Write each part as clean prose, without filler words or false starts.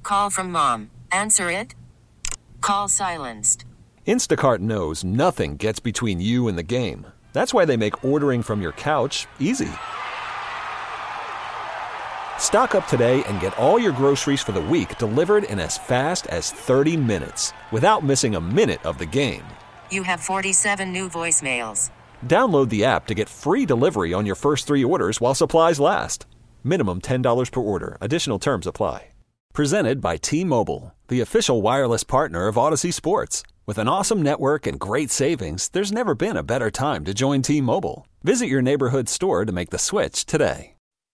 Call from mom. Answer it. Call silenced. Instacart knows nothing gets between you and the game. That's why they make ordering from your couch easy. Stock up today and get all your groceries for the week delivered in as fast as 30 minutes without missing a minute of the game. You have 47 new voicemails. Download the app to get free delivery on your first 3 orders while supplies last. Minimum $10 per order. Additional terms apply. Presented by T-Mobile, the official wireless partner of Odyssey Sports. With an awesome network and great savings, there's never been a better time to join T-Mobile. Visit your neighborhood store to make the switch today.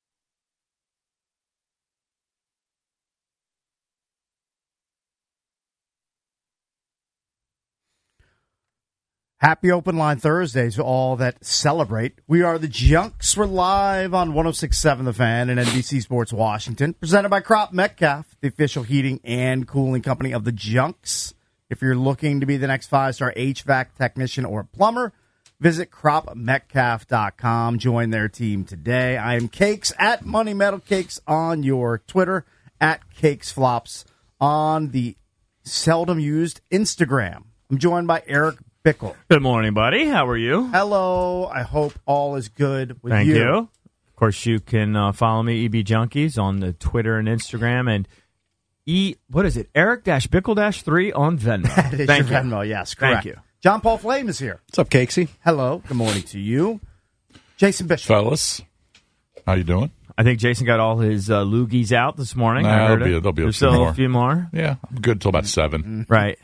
Happy Open Line Thursday to all that celebrate. We are the Junks. We're live on 106.7 The Fan and NBC Sports Washington. Presented by Crop Metcalf, the official heating and cooling company of the Junks. If you're looking to be the next 5-star HVAC technician or plumber, visit cropmetcalf.com. Join their team today. I am Cakes at Money Metal Cakes on your Twitter, at CakesFlops on the seldom used Instagram. I'm joined by Eric Bickle. Good morning, buddy. How are you? Hello. I hope all is good with you. Thank you. Of course, you can follow me, EB Junkies, on the Twitter and Instagram, and what is it? Eric-Bickle-3 on Venmo. That is your Venmo, yes, correct. Thank you. John Paul Flame is here. What's up, Cakesy? Hello. Good morning to you. Jason Bishop. Fellas, how you doing? I think Jason got all his loogies out this morning. Nah, there'll be a few more. Yeah, I'm good till about 7. Right.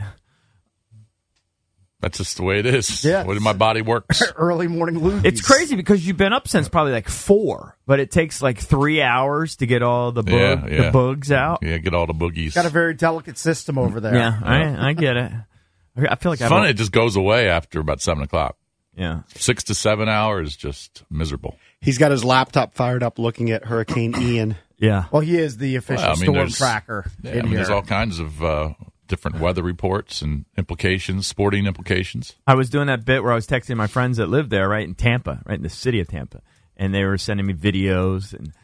That's just the way it is. Yeah. The way my body works. Early morning loogies. It's crazy because you've been up since probably like 4, but it takes like 3 hours to get all the the bugs out. Yeah, get all the boogies. Got a very delicate system over there. Yeah, I get it. I feel like it's funny. It just goes away after about 7 o'clock. Yeah. 6 to 7 hours, just miserable. He's got his laptop fired up looking at Hurricane Ian. Yeah. Well, he is the official storm tracker. There's all kinds of different weather reports and implications, sporting implications. I was doing that bit where I was texting my friends that live there, right in Tampa, right in the city of Tampa, and they were sending me videos, and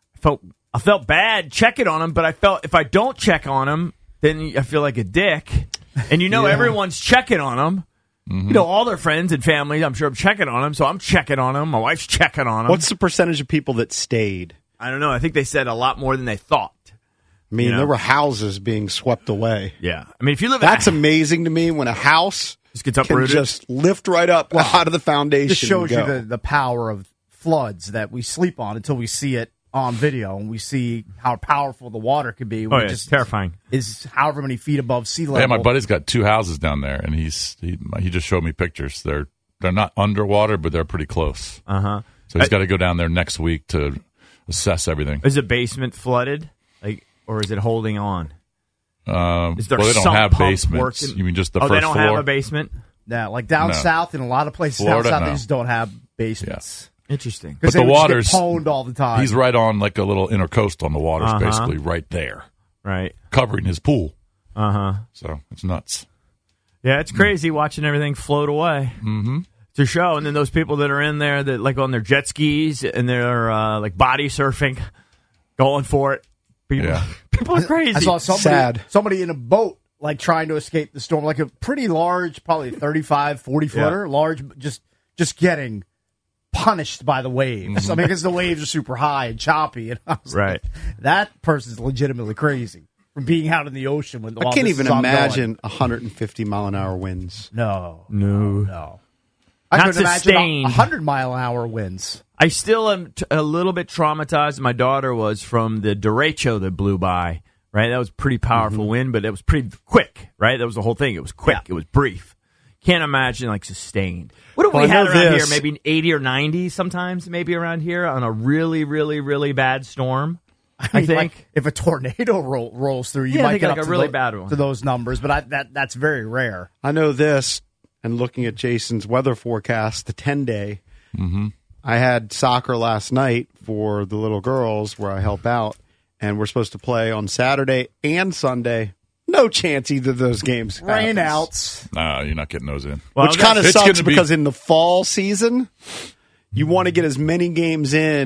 I felt bad checking on them, but I felt if I don't check on them, then I feel like a dick. And everyone's checking on them. Mm-hmm. All their friends and family, I'm sure I'm checking on them, so I'm checking on them. My wife's checking on them. What's the percentage of people that stayed? I don't know. I think they said a lot more than they thought. I mean, there were houses being swept away. Yeah. I mean, if you live That's amazing to me when a house can just lift right up out of the foundation. This shows you the power of floods that we sleep on until we see it on video, and we see how powerful the water could be. It's terrifying. Is however many feet above sea level. Yeah, my buddy's got 2 houses down there, and he just showed me pictures. They're not underwater, but they're pretty close. Uh-huh. So he's got to go down there next week to assess everything. Is the basement flooded? Or is it holding on? Is there they don't have basements. Working? You mean just the first floor? Oh, they don't have a basement? Yeah, like down south in a lot of places Florida, down south, they just don't have basements. Yeah. Interesting. Because the water's pwned all the time. He's right on like a little intercoastal on the water's basically right there. Right. Covering his pool. Uh-huh. So it's nuts. Yeah, it's crazy watching everything float away. Mm-hmm. To show. And then those people that are in there that like on their jet skis and they're like body surfing, going for it. People are crazy. I saw somebody in a boat, like trying to escape the storm, like a pretty large, probably 35, 40-footer, large, just getting punished by the waves. Mm-hmm. I mean, because the waves are super high and choppy. And I was like, that person's legitimately crazy from being out in the ocean. When I can't even imagine 150-mile-an-hour winds. No. I couldn't imagine 100-mile-an-hour winds. I still am a little bit traumatized. My daughter was from the derecho that blew by, right? That was pretty powerful wind, but it was pretty quick, right? That was the whole thing. It was quick. Yeah. It was brief. Can't imagine, like, sustained. What have we had around here? Maybe 80 or 90 sometimes, maybe around here on a really, really, really bad storm, I think. Like if a tornado rolls through, you might get up a really bad one to those numbers, but that's very rare. I know this, and looking at Jason's weather forecast, the 10-day, I had soccer last night for the little girls where I help out, and we're supposed to play on Saturday and Sunday. No chance either of those games happens. Rainouts. No, you're not getting those in. Well, which kind of sucks because in the fall season, you want to get as many games in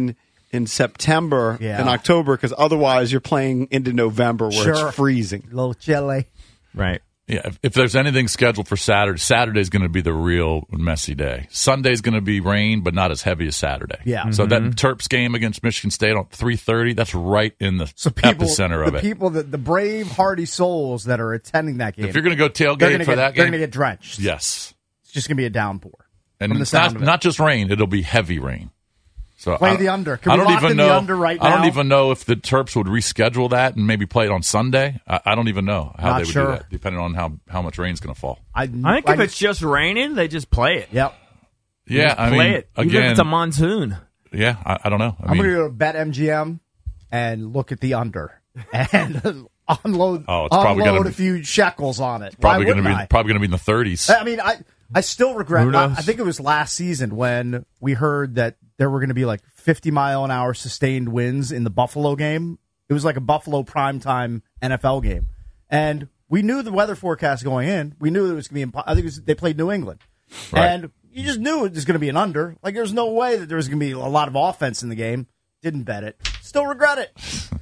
in September and October, because otherwise you're playing into November where it's freezing. A little chilly. Right. Yeah, if there's anything scheduled for Saturday, Saturday's going to be the real messy day. Sunday's going to be rain, but not as heavy as Saturday. Yeah. So that Terps game against Michigan State on 3:30, that's right in the epicenter of it. The brave, hardy souls that are attending that game. If you're going to go tailgate for that game, they're going to get drenched. Yes. It's just going to be a downpour. And from the it's sound of it. not just rain, it'll be heavy rain. So Play the under. Can we lock in the under right now? I don't even know if the Terps would reschedule that and maybe play it on Sunday. I don't even know how they would do that, depending on how much rain's going to fall. I think if it's just raining, they just play it. Yep. Yeah, I mean, play it. Even again, if it's a monsoon. Yeah, I don't know. I'm going to go to BetMGM and look at the under and unload a few shekels on it. Probably going to be in the 30s. I mean, I still regret. I think it was last season when we heard that there were going to be like 50-mile-an-hour sustained winds in the Buffalo game. It was like a Buffalo primetime NFL game, and we knew the weather forecast going in. We knew it was going to be. I think they played New England, and you just knew it was going to be an under. Like there's no way that there was going to be a lot of offense in the game. Didn't bet it. Still regret it.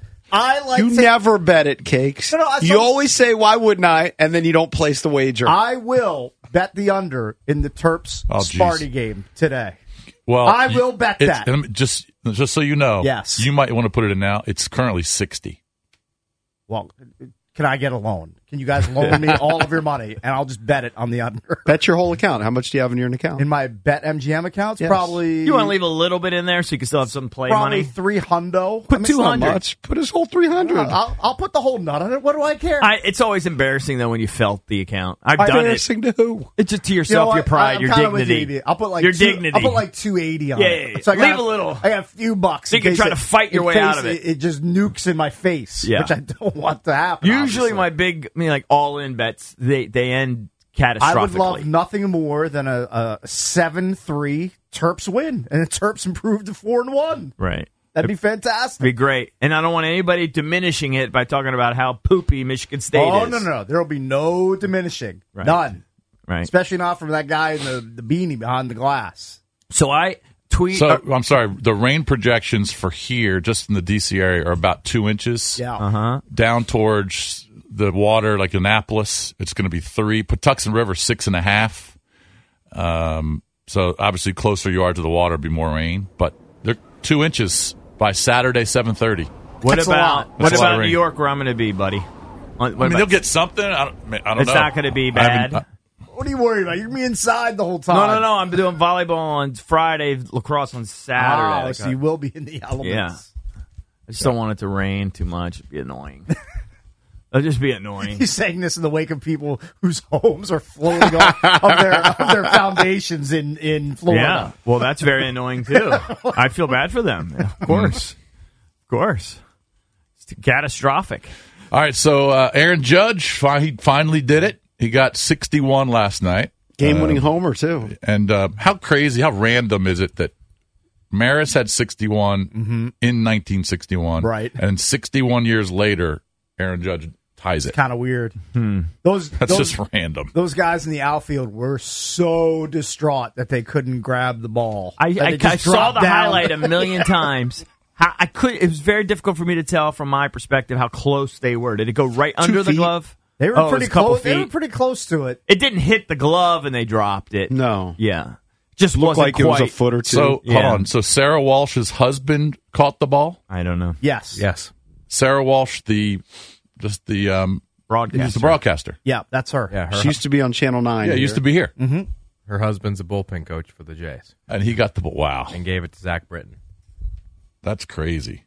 You never bet it, Cakes. No, you always say, "Why wouldn't I?" and then you don't place the wager. I will bet the under in the Terps Sparty game today. Well, I will bet that. Just so you know, yes, you might want to put it in now. It's currently 60. Well, can I get a loan? Can you guys loan me all of your money, and I'll just bet it on the under? Bet your whole account. How much do you have in your account? In my BetMGM account, probably. You want to leave a little bit in there so you can still have some play money? Probably $300. Put 200. Put his whole 300. I'll put the whole nut on it. What do I care? It's always embarrassing though when you felt the account. I've done it. Embarrassing to who? It's just to yourself, your pride, your dignity. I'll put like your dignity. I'll put like 280 on it. Yeah. So Leave a little. I got a few bucks. So you can try to fight your way out of it. It just nukes in my face, which I don't want to happen. Usually, obviously. my all-in bets they end catastrophically. I would love nothing more than a 7-3 Terps win, and the Terps improved to 4-1. Right. That'd be fantastic. Be great. And I don't want anybody diminishing it by talking about how poopy Michigan State is. No. There'll be no diminishing. Right. None. Right. Especially not from that guy in the beanie behind the glass. So I tweet. So, I'm sorry. The rain projections for here, just in the D.C. area, are about 2 inches. Yeah. Down towards the water, like Annapolis, it's going to be 3. Patuxent River, 6.5. So obviously, closer you are to the water, be more rain. But they're 2 inches by Saturday, 7:30. What about New York, where I'm going to be, buddy? They'll get something. I don't know. It's not going to be bad. What are you worried about? You're going to be inside the whole time. No. I'm doing volleyball on Friday, lacrosse on Saturday. So you will be in the elements. Yeah. I just don't want it to rain too much. It'd be annoying. It'll just be annoying. He's saying this in the wake of people whose homes are floating off of their foundations in Florida. Yeah. Well, that's very annoying, too. I feel bad for them. Yeah, of course. It's catastrophic. All right, so Aaron Judge, he finally did it. He got 61 last night. Game-winning homer, too. And how crazy, how random is it that Maris had 61 in 1961. Right. And 61 years later, Aaron Judge ties it. Kind of weird. That's just random. Those guys in the outfield were so distraught that they couldn't grab the ball. I saw the highlight a million times. It was very difficult for me to tell from my perspective how close they were. Did it go right under the glove? They were pretty close. They were pretty close to it. It didn't hit the glove, and they dropped it. No. Yeah. Just looked wasn't like quite. It was a foot or two. So, hold on. So, Sarah Walsh's husband caught the ball? I don't know. Yes. Sarah Walsh, the broadcaster. Yeah, that's her. Yeah, she used to be on Channel 9. Yeah, used to be here. Mm-hmm. Her husband's a bullpen coach for the Jays. And he got the ball. Wow. And gave it to Zach Britton. That's crazy.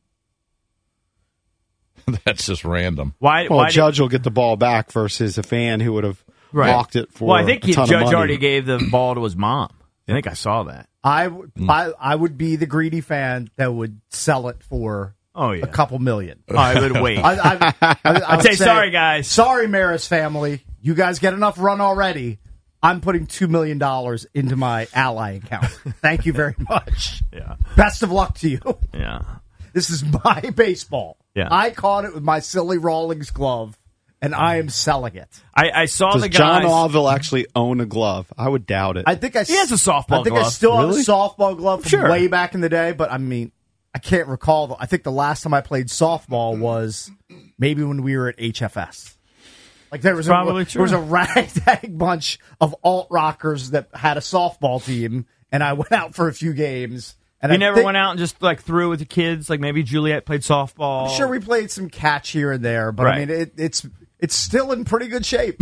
That's just random. Why Judge will get the ball back versus a fan who would have blocked it for I think a ton of Judge money. already gave the ball to his mom. I think I saw that. I would be the greedy fan that would sell it for a couple million. I would wait. I'd say, sorry, guys. Sorry, Maris family. You guys get enough run already. I'm putting $2 million into my ally account. Thank you very much. Yeah. Best of luck to you. Yeah. This is my baseball. Yeah. I caught it with my silly Rawlings glove, and I am selling it. I saw Does the guys. John Orville actually own a glove? I would doubt it. I think he has a softball glove. I think I still have Really? a softball glove from way back in the day, but I mean, I can't recall. I think the last time I played softball was maybe when we were at HFS. Like there was a ragtag bunch of alt rockers that had a softball team, and I went out for a few games. And you never went out and just like threw with the kids, like maybe Juliet played softball. I'm sure we played some catch here and there, but Right. I mean it's still in pretty good shape.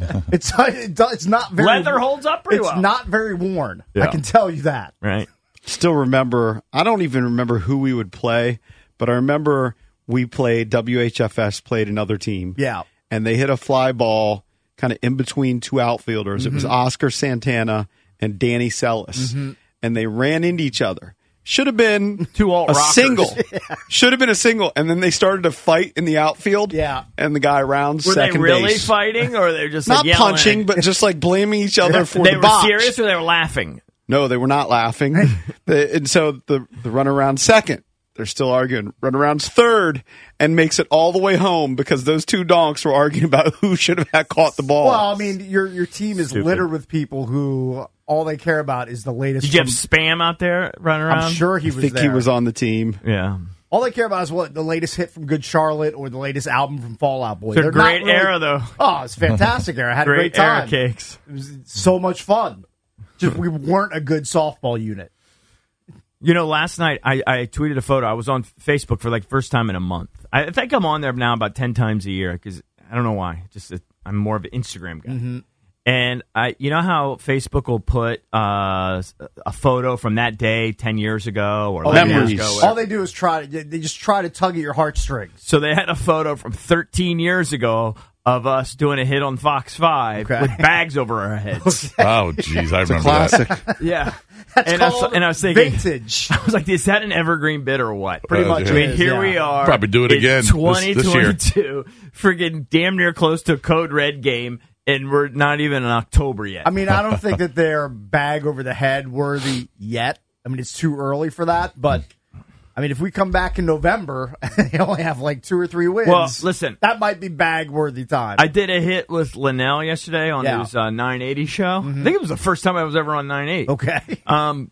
It's not very Leather holds up pretty well. It's not very worn. Yeah. I can tell you that. Right. Still remember, I don't even remember who we would play, but I remember we played, WHFS played another team. Yeah. And they hit a fly ball kind of in between two outfielders. It was Oscar Santana and Danny Sellis. And they ran into each other. Should have been Two alt a rockers. single. Should have been a single. And then they started to fight in the outfield. Yeah. And the guy rounds Were second they really base. fighting, or they were just Not like, yelling punching, at- but just like blaming each other for they the were botch. serious, or they were laughing? No, they were not laughing. And so the run around second, they're still arguing. Run around's third and makes it all the way home because those two donks were arguing about who should have had caught the ball. Well, I mean, your team is Stupid. littered with people who all they care about is the latest. Did you have from- spam out there running around? I'm sure he I was think there. he was on the team. Yeah. All they care about is what the latest hit from Good Charlotte or the latest album from Fall Out Boy. It's a They're not great really- era, though. Oh, it's a fantastic era. I had a Great great time. era cakes. It was so much fun. Just we weren't a good softball unit. You know, last night I tweeted a photo. I was on Facebook for like first time in a month. I think I'm on there now about 10 times a year because I don't know why. Just I'm more of an Instagram guy. And you know how Facebook will put a photo from that day 10 years ago or 11 years Memories. ago. All whatever. they do is they just try to tug at your heartstrings. So they had a photo from 13 years ago of us doing a hit on Fox 5 Okay. with bags over our heads. Oh, jeez, I remember Classic. that. Yeah. That's and called I was thinking, vintage. I was like, is that an evergreen bit or what? Pretty much yeah. I mean, is, here yeah. we are. Probably do it again It's this year. 2022. Friggin' damn near close to a Code Red game, and we're not even in October yet. I mean, I don't think that they're bag over the head worthy yet. I mean, it's too early for that. But I mean, if we come back in November and they only have like 2 or 3 wins, Well, listen. that might be bag worthy time. I did a hit with Linnell yesterday on Yeah. his 980 show. I think it was the first time I was ever on 980. okay.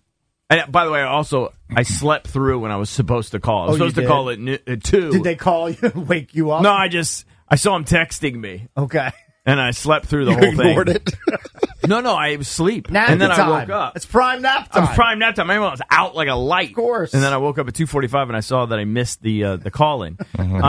And by the way, I slept through when I was supposed to call. I was Oh, you supposed to did? call at 2. Did they call you and wake you up? No, I saw him texting me, Okay. and I slept through the You whole thing. ignored it. No, I was asleep. Nap and then time. I woke up. It's prime nap I time. was prime nap time. I was out like a light. Of course. And then I woke up at 2:45 and I saw that I missed the call in.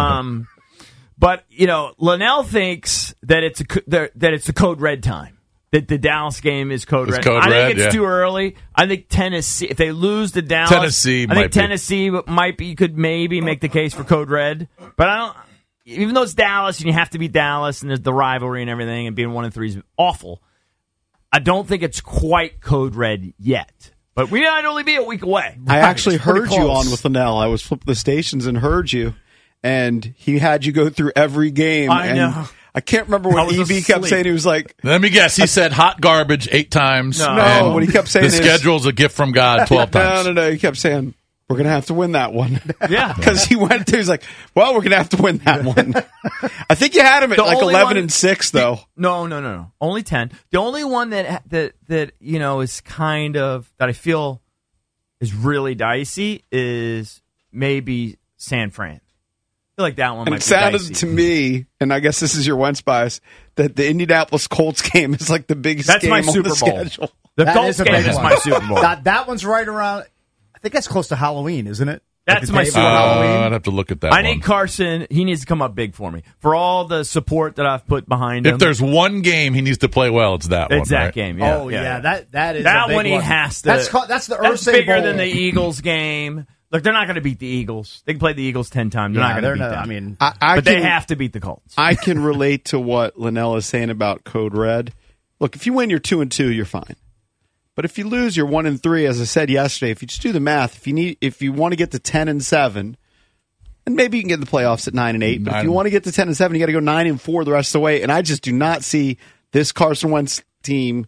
But you know, Linnell thinks that it's a Code Red time. That the Dallas game is Code It's Red. Code I Red, think it's yeah. too early. I think Tennessee, if they lose to Dallas, Tennessee I might think be. Tennessee might be. You could maybe make the case for Code Red, but I don't. Even though it's Dallas and you have to beat Dallas and there's the rivalry and everything, and being 1-3 is awful. I don't think it's quite Code Red yet, but we might only be a week away. I actually It's pretty heard you close. on with Linnell. I was flipping the stations and heard you, and he had you go through every game. I and know. I can't remember I what was EB kept asleep. saying. He was like, Let me guess. He said hot garbage 8 times. No. and what he kept saying the is- schedule's a gift from God 12 times. no. He kept saying, we're going to have to win that one. Yeah. Because he went to, he's like, well, we're going to have to win that one. I think you had him at The like only 11 one- and 6, though. No. Only 10. The only one that you know is kind of that I feel is really dicey is maybe San Fran. I feel like that one And might it be sounded dicey. to me, and I guess this is your Wentz bias, that the Indianapolis Colts game is like the biggest That's game my on Super the Bowl. schedule. The That Colts is a game big is one. my Super Bowl. That one's right around. I think that's close to Halloween, isn't it? That's Like the my day Super before Bowl. Halloween. I'd have to look at that I one. think Carson, he needs to come up big for me. For all the support that I've put behind him. If there's one game he needs to play well, it's that one. it's that right? game, yeah. Oh yeah, that is that a big one he one. has to. That's the That's Ursay bigger Bowl. than the Eagles game. Look, they're not going to beat the Eagles. They can play the Eagles 10 times. They're Yeah, not going they're to beat not- them. I mean, but they have to beat the Colts. I can relate to what Linnell is saying about Code Red. Look, if you win, you're 2-2, you're fine. But if you lose, you're 1-3. As I said yesterday, if you just do the math, if you want to get to 10-7, and maybe you can get in the playoffs at 9-8. But if you want to get to 10-7, you got to go 9-4 the rest of the way. And I just do not see this Carson Wentz team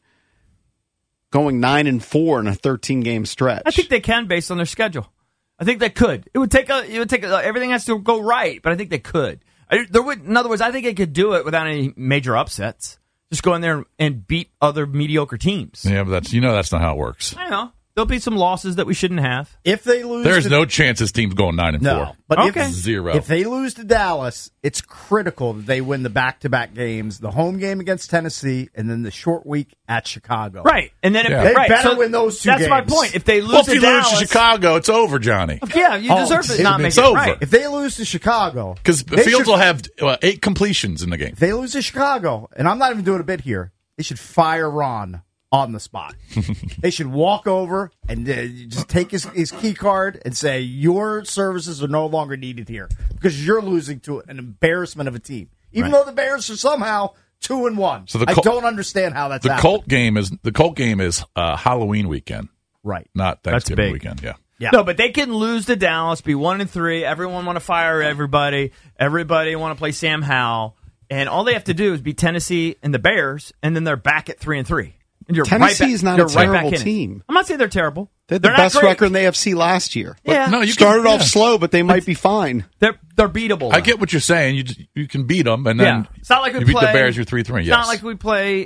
going 9-4 in a 13-game stretch. I think they can based on their schedule. I think they could. It would take everything has to go right, but I think they could. In other words, I think they could do it without any major upsets. Just go in there and beat other mediocre teams. Yeah, but that's not how it works. I know. there'll be some losses that we shouldn't have. If they lose, There's no chance this team's going 9-4. no. But Okay. Zero. If they lose to Dallas, it's critical that they win the back-to-back games: the home game against Tennessee, and then the short week at Chicago. Right, and then Yeah. They right, better so win those 2 That's games. my point. If they lose well, if to you Dallas, lose to Chicago, it's over, Johnny. yeah, you Oh, deserve to not make it's it over. right. If they lose to Chicago, Because they Fields should- will have 8 completions in the game. If they lose to Chicago, and I'm not even doing a bit here, they should fire Ron on the spot. They should walk over and just take his key card and say, your services are no longer needed here because you're losing to an embarrassment of a team. Even though the Bears are somehow 2-1. So I don't understand how that's the happening. Colt game is Halloween weekend, Right. not Thanksgiving big. weekend. Yeah. Yeah. No, but they can lose to Dallas, be 1-3. Everyone want to fire everybody. Everybody want to play Sam Howell, and all they have to do is beat Tennessee and the Bears, and then they're back at 3-3. And you're Tennessee's not a you're right terrible back in it. team. I'm not saying they're terrible. They had the They're best not great. record in the AFC last year. Yeah, No, you Started can, off slow, but they might be fine. they're beatable. I get what you're saying. You can beat them, and then Yeah, it's not like we you beat play the Bears. You're 3-3. It's Yes. not like we play,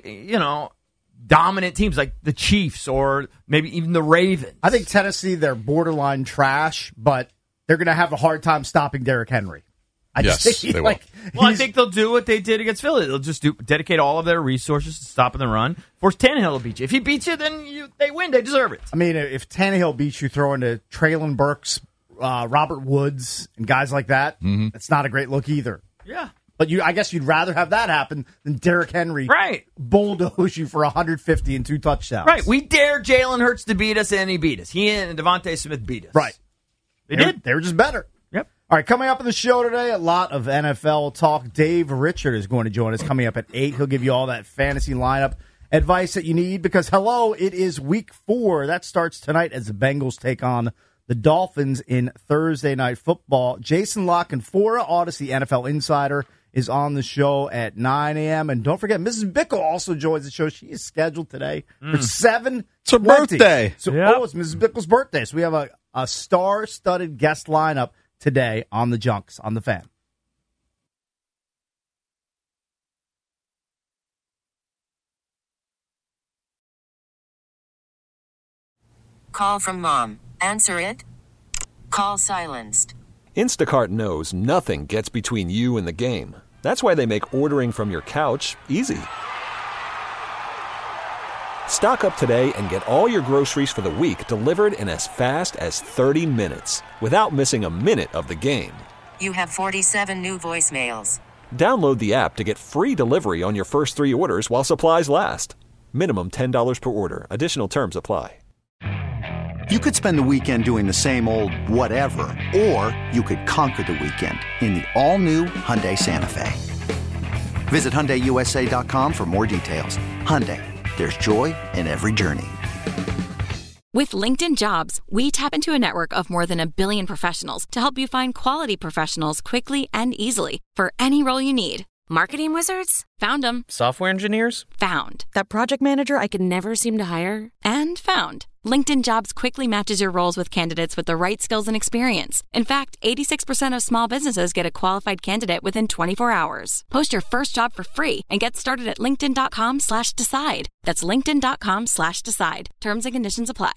dominant teams like the Chiefs or maybe even the Ravens. I think Tennessee, they're borderline trash, but they're going to have a hard time stopping Derrick Henry. Yes, they will. Well, I think they'll do what they did against Philly. They'll just dedicate all of their resources to stopping the run. Force Tannehill to beat you. If he beats you, then they win. They deserve it. I mean, if Tannehill beats you throwing to Traylon Burks, Robert Woods, and guys like that, it's not a great look either. Yeah. But I guess you'd rather have that happen than Derrick Henry bulldoze you for 150 and 2 touchdowns. Right. We dared Jalen Hurts to beat us, and he beat us. He and Devontae Smith beat us. Right. They did. They were just better. Yep. All right, coming up in the show today, a lot of NFL talk. Dave Richard is going to join us coming up at 8. He'll give you all that fantasy lineup advice that you need because, it is week 4. That starts tonight as the Bengals take on the Dolphins in Thursday Night Football. Jason Lockenfora, Odyssey NFL Insider, is on the show at 9 a.m. And don't forget, Mrs. Bickle also joins the show. She is scheduled today for 7:20. It's her birthday. So, Yep. it's Mrs. Bickle's birthday. So we have a star-studded guest lineup today on the Junks on the Fan. Call from mom. Answer it. Call silenced. Instacart knows nothing gets between you and the game. That's why they make ordering from your couch easy. Stock up today and get all your groceries for the week delivered in as fast as 30 minutes without missing a minute of the game. You have 47 new voicemails. Download the app to get free delivery on your first 3 orders while supplies last. Minimum $10 per order. Additional terms apply. You could spend the weekend doing the same old whatever, or you could conquer the weekend in the all-new Hyundai Santa Fe. Visit HyundaiUSA.com for more details. Hyundai, there's joy in every journey. With LinkedIn Jobs, we tap into a network of more than 1 billion professionals to help you find quality professionals quickly and easily for any role you need. Marketing wizards? Found them. Software engineers? Found. That project manager I could never seem to hire? And found. LinkedIn Jobs quickly matches your roles with candidates with the right skills and experience. In fact, 86% of small businesses get a qualified candidate within 24 hours. Post your first job for free and get started at linkedin.com/decide. That's linkedin.com/decide. Terms and conditions apply.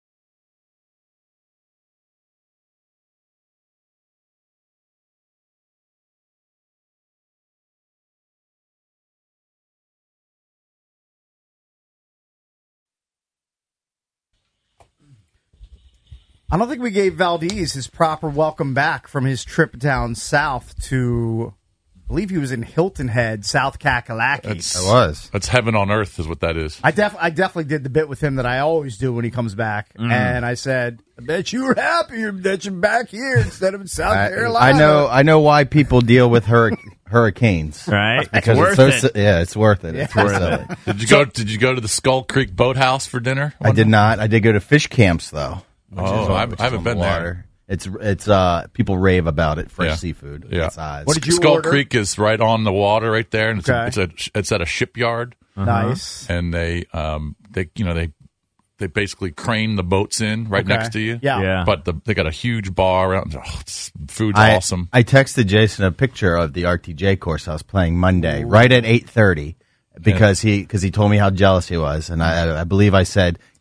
I don't think we gave Valdez his proper welcome back from his trip down south to, I believe he was in Hilton Head, South Kakalaki. That's heaven on earth is what that is. I definitely did the bit with him that I always do when he comes back. And I said, I bet you were happy that you're back here instead of in South Carolina. I know why people deal with hurricanes. Right. Because it's worth it. It's worth it. Did you go to the Skull Creek Boathouse for dinner? I did not. I did go to fish camps though. I haven't been there. It's people rave about it. Fresh seafood. Yeah. What did you Skull order? Creek is right on the water right there, and Okay. it's at a shipyard. Nice. And they basically crane the boats in right next to you. Yeah. But they got a huge bar around. Food's awesome. I texted Jason a picture of the RTJ course I was playing Monday, right at 8:30, because he told me how jealous he was, and I believe I said,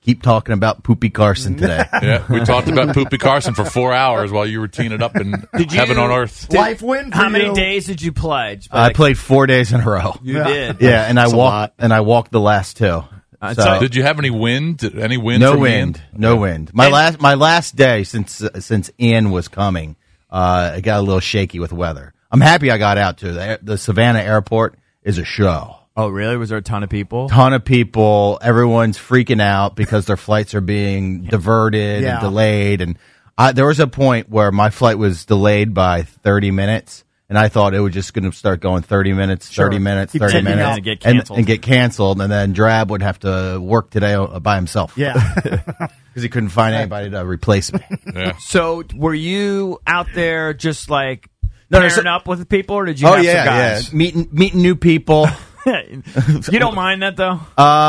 keep talking about Poopy Carson today. Yeah, we talked about Poopy Carson for 4 hours while you were teeing it up in heaven on earth. Life win for How many you. days did you play? I played 4 days in a row. You did. Yeah, and I That's a lot. walked the last two. So Did you have any wind? Any wind? no from the wind, end? no wind. My last day since Ian was coming, it got a little shaky with weather. I'm happy I got out too. The Savannah airport is a show. Oh, really? Was there a ton of people? Ton of people. Everyone's freaking out because their flights are being diverted and delayed. And there was a point where my flight was delayed by 30 minutes. And I thought it was just going to start going 30 minutes, 30 minutes, Keep 30 ticking minutes. out. And get canceled. And get canceled. And then Drab would have to work today by himself. Yeah. Because he couldn't find anybody to replace me. Yeah. So were you out there just like No, pairing up with people, or did you have some guys? Meeting new people. You don't mind that though?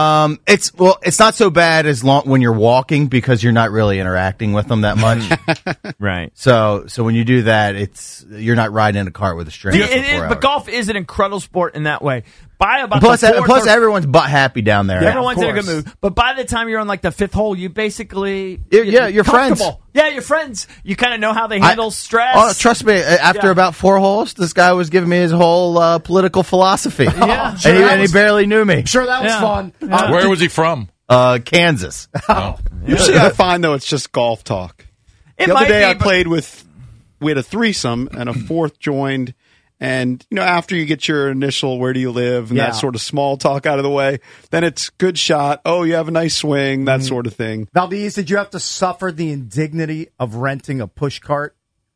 It's not so bad as long when you're walking because you're not really interacting with them that much. Right. So when you do that, you're not riding in a cart with a stranger. for 4 hours. But golf is an incredible sport in that way. By about Plus, the fourth plus or- everyone's butt happy down there. everyone's in a good course. mood. But by the time you're on like the fifth hole, you basically You're friends. comfortable. Yeah, you're friends. You kind of know how they handle stress. Oh, trust me. After Yeah. about 4 holes, this guy was giving me his whole political philosophy. Yeah. Sure, and he barely knew me. Sure, that was Yeah. fun. Where was he from? Kansas. Usually I find, though, it's just golf talk. It The other might day be, I but- played we had a threesome and a fourth joined. And, after you get your initial where do you live and Yeah. that sort of small talk out of the way, then it's good shot. Oh, you have a nice swing, that sort of thing. Valdez, did you have to suffer the indignity of renting a push cart?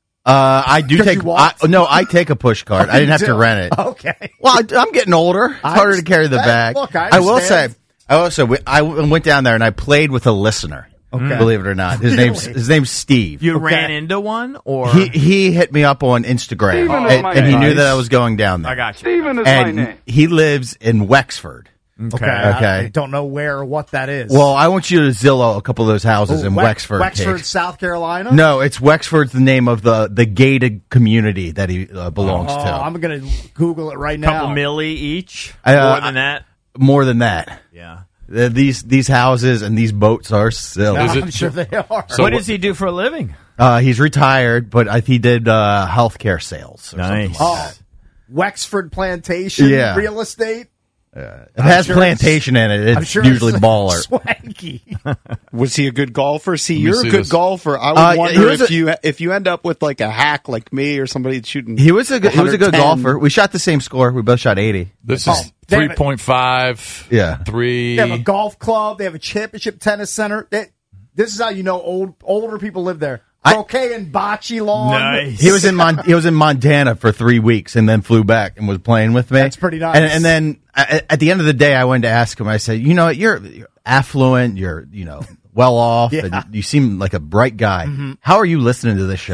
I do 'Cause take. you walked? I take a push cart. I didn't have to rent it. Okay. Well, I'm getting older. It's harder to carry the bag. Look, I will say. understand. I went down there and I played with a listener. Okay. Believe it or not, his name's Steve. You ran into one, or He hit me up on Instagram, and he knew that I was going down there. I got you. Steven is And my name. he lives in Wexford. Okay. Okay. I don't know where or what that is. Well, I want you to Zillow a couple of those houses in Wexford. Wexford, Cake. South Carolina? No, it's Wexford's the name of the gated community that he belongs to. I'm going to Google it right now. couple milli each, Uh, more than that. More than that. Yeah. These houses and these boats are silly. Is it- I'm sure they are. So What does he do for a living? He's retired, but he did healthcare sales. Or something like Oh, that. Wexford Plantation Yeah. real estate? It has sure plantation in it. I'm It's sure usually it's baller. Swanky. Was he a good golfer? See, me you're see a good this. golfer. I would He wonder was if you end up with like a hack like me or somebody that's shooting. He was a good 110. golfer. We shot the same score. We both shot 80. This Oh, is damn it. 3.5. Yeah. 3. They have a golf club. They have a championship tennis center. This is how you know older people live there. Croquet and bocce lawn. Nice. He was in Montana for 3 weeks and then flew back and was playing with me. That's pretty nice. And then at the end of the day, I went to ask him. I said, you're affluent. You're well off. Yeah. And you seem like a bright guy. How are you listening to this show?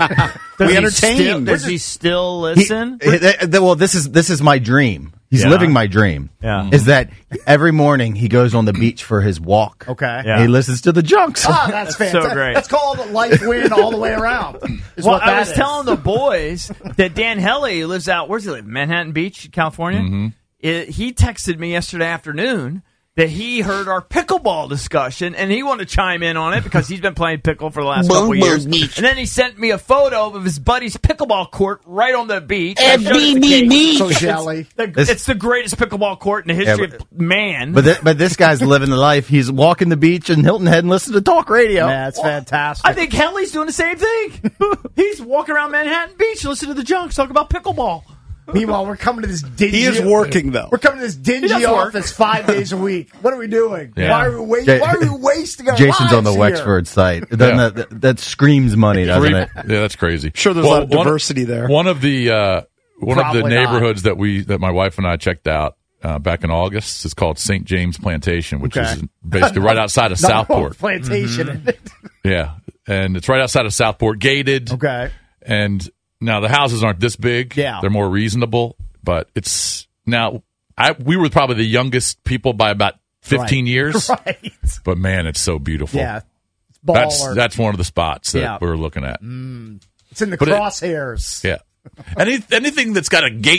We he entertain. still- Does he still listen? Well, this is my dream. He's Yeah. living my dream. Yeah. Is that every morning he goes on the beach for his walk. Okay. Yeah. He listens to the Junks. Ah, that's fantastic. so great. That's called a life win all the way around. Is Well, what that I was is. telling the boys that Dan Helly, who lives out, where's he live? Manhattan Beach, California. He texted me yesterday afternoon that he heard our pickleball discussion and he wanted to chime in on it because he's been playing pickle for the last couple of years. And then he sent me a photo of his buddy's pickleball court right on the beach. I showed it to Kate. So jelly. It's the greatest pickleball court in the history of man. But this guy's living the life. He's walking the beach in Hilton Head and listening to talk radio. That's fantastic. I think Helly's doing the same thing. He's walking around Manhattan Beach, listening to the Junks talk about pickleball. Meanwhile, we're coming to this dingy. He is working though. We're coming to this dingy does work. office 5 days a week. What are we doing? Yeah. Why are we wasting our Jason's on the lives here? Wexford site. That screams money, doesn't it? Yeah, that's crazy. Sure, there's a lot of diversity there. One of the Probably not. neighborhoods that my wife and I checked out back in August is called St. James Plantation, which is basically right outside of Southport. Plantation. Yeah, and it's right outside of Southport, gated. Okay. And now the houses aren't this big. Yeah. They're more reasonable, but it's now. We were probably the youngest people by about 15 years. Right. But man, it's so beautiful. Yeah. It's baller. That's one of the spots that Yeah. we're looking at. It's in the But crosshairs. Yeah. Anything that's got a gate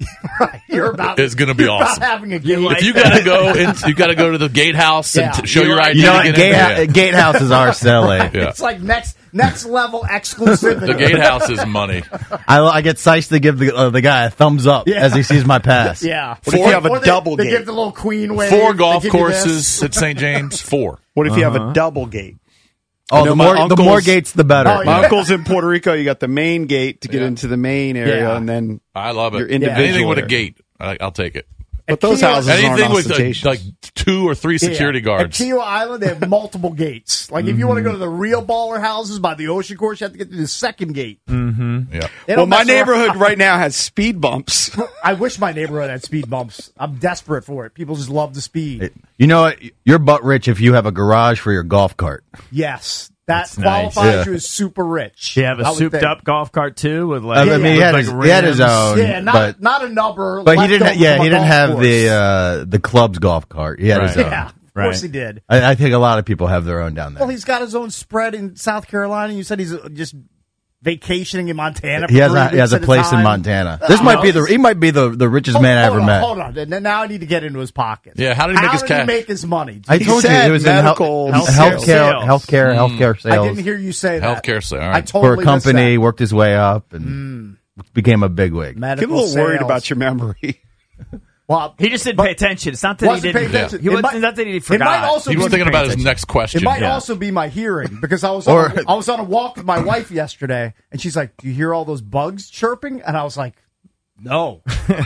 You're about is going to be you're about awesome. having a gate. If you got to go, you got to go to the gatehouse and show your ID. You know what? to get in. Gatehouse is our LA. Yeah. It's like next level exclusivity. The gatehouse is money. I get Sykes to give the guy a thumbs up as he sees my pass. Yeah. What if you have a double they gate? give the little queen wave. 4 They golf give you courses this. at St. James. 4. What if you have a double gate? Oh, the more gates, the better. Oh, My uncle's in Puerto Rico. You got the main gate to get into the main area, Yeah. and then I love it. your individual Anything with a area. gate, I'll take it. But those Kia- houses aren't Anything with ostentatious. like 2 or 3 security At guards. Kio Island, they have multiple gates. Like, if you want to go to the real baller houses by the ocean course, you have to get to the second gate. Yeah. They Well, don't my mess around. neighborhood right now has speed bumps. I wish my neighborhood had speed bumps. I'm desperate for it. People just love the speed. You know what? You're butt rich if you have a garage for your golf cart. Yes. That That's nice. qualifies you as super rich. Do you have I a would souped think. up golf cart too? With I like, mean, he had his own. Yeah, not a number. But he didn't. left over Yeah, from he a didn't golf have course. the club's golf cart. He had his own. Yeah, of course he did. I think a lot of people have their own down there. Well, he's got his own spread in South Carolina. You said he's just vacationing in Montana. He has for 3 he has a weeks at place in time. Montana. This might be he might be the richest man I ever hold on, met. Hold on. And now I need to get into his pockets. Yeah, how did he make his How cash? did he make his money? I told you said it was medical in sales. healthcare I sales. didn't hear you say that. Healthcare sale. All I right. totally For a company, missed worked his way up and became a bigwig. that. Get a Medical little worried sales. about your memory. Well, he just didn't pay attention. It's not that he wasn't paying didn't. attention. He It wasn't. might- Not that he it forgot. might also He was be- thinking about his next question. It might Yeah. also be my hearing because I was Or- I was on a walk with my wife yesterday, and she's like, "Do you hear all those bugs chirping?" And I was like, "No,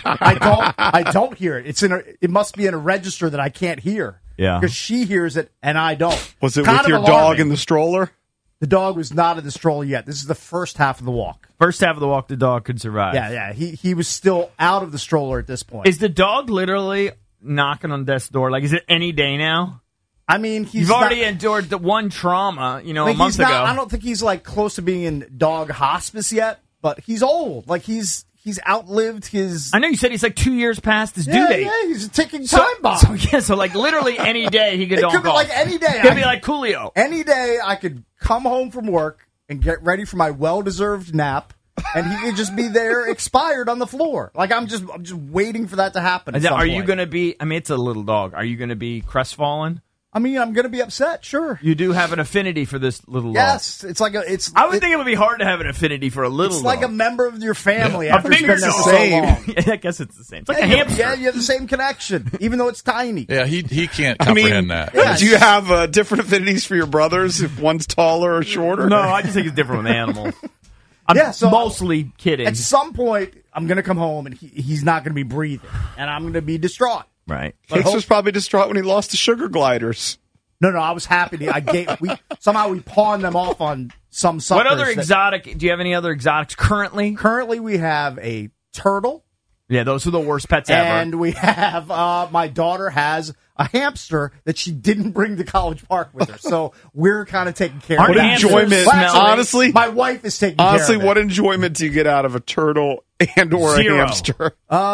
I don't hear it. It must be in a register that I can't hear." Yeah. because she hears it and I don't. Was it Kind with of your dog alarming. in the stroller? The dog was not in the stroller yet. This is the first half of the walk. First half of the walk, the dog could survive. Yeah. He was still out of the stroller at this point. Is the dog literally knocking on death's door? Like, is it any day now? I mean, he's You've already not, endured the one trauma, I a mean, month he's not, ago. I don't think he's like close to being in dog hospice yet, but he's old. Like he's outlived his. I know you said he's like 2 years past his due date. Yeah, he's a ticking time bomb. So like literally any day he could It donk could be off. like any day. It could be like Coolio. Any day I could come home from work and get ready for my well-deserved nap, and he could just be there expired on the floor. Like I'm just waiting for that to happen. at some Are you point. going to be? I mean, it's a little dog. Are you going to be crestfallen? I mean, I'm going to be upset. Sure. You do have an affinity for this little dog. Yes, it's like it's. I would think it would be hard to have an affinity for a little It's like a dog. member of your family A after it's bigger been there dog. for so long. Yeah, I guess it's the same. It's like a Yeah, hamster. Yeah, you have the same connection, even though it's tiny. Yeah, he can't I mean, comprehend that. Yeah. do you have different affinities for your brothers if one's taller or shorter? No, I just think it's different with animals. I'm Yeah, so- mostly kidding. At some point, I'm going to come home and he's not going to be breathing, and I'm going to be distraught. Right. Cakes was probably distraught when he lost the sugar gliders. No, I was happy. Somehow we pawned them off on some suckers. What other that- exotic? Do you have any other exotics currently? Currently, we have a turtle, Yeah, those are the worst pets ever. and we have my daughter has a hamster that she didn't bring to College Park with her. So we're kind of taking care Aren't of that. hamsters enjoyment. smelly? Honestly, My wife is taking honestly, care of what enjoyment do you get out of a turtle and or Zero. a hamster?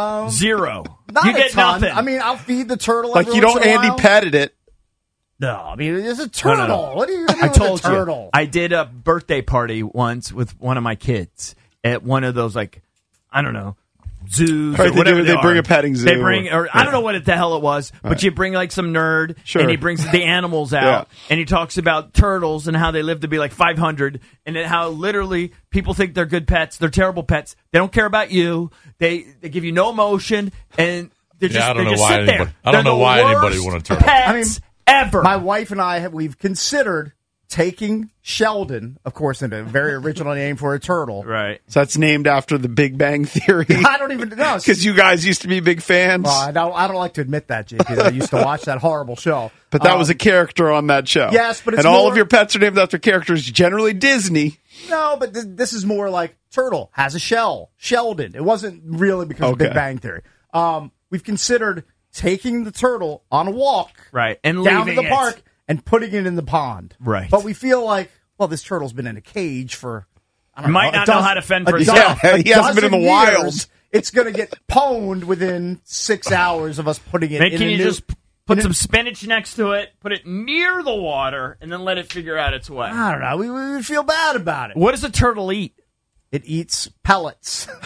Zero. Not You a get ton. nothing. I mean, I'll feed the turtle. Like every you once don't in a Andy while. petted it. No, I mean it's a turtle. No. What are you going to I do told with a turtle? you. I did a birthday party once with one of my kids at one of those, like, I don't know, zoos Right, or whatever they bring are. a petting zoo They bring, or- I don't know what the hell it was, but you bring like some nerd, Sure. and he brings the animals out, and he talks about turtles and how they live to be like 500, and then how literally people think they're good pets, they're terrible pets. They don't care about you. They give you no emotion, and they're just I don't they know just why sit there. anybody- I don't They're know the why anybody worst would want a turtle. Pets I mean, ever. My wife and I we've considered taking Sheldon, of course, in a very original name for a turtle. Right. So that's named after the Big Bang Theory. I don't even know. Because you guys used to be big fans. Well, I don't like to admit that, Jake, because I used to watch that horrible show. But that was a character on that show. Yes, but it's and all more- of your pets are named after characters, generally Disney. No, but this is more like turtle has a shell. Sheldon. It wasn't really because of Okay. Big Bang Theory. We've considered taking the turtle on a walk Right. And down to leaving the it. park and putting it in the pond. Right. But we feel like, well, this turtle's been in a cage for, I don't You know, might a not know dozen- how to fend a for dozen- himself. Yeah, he a hasn't been in the dozen wild. years. It's going to get pwned within 6 hours of us putting it in Can a you new- just put some spinach next to it, put it near the water, and then let it figure out its way? I don't know. We would feel bad about it. What does a turtle eat? It eats pellets. In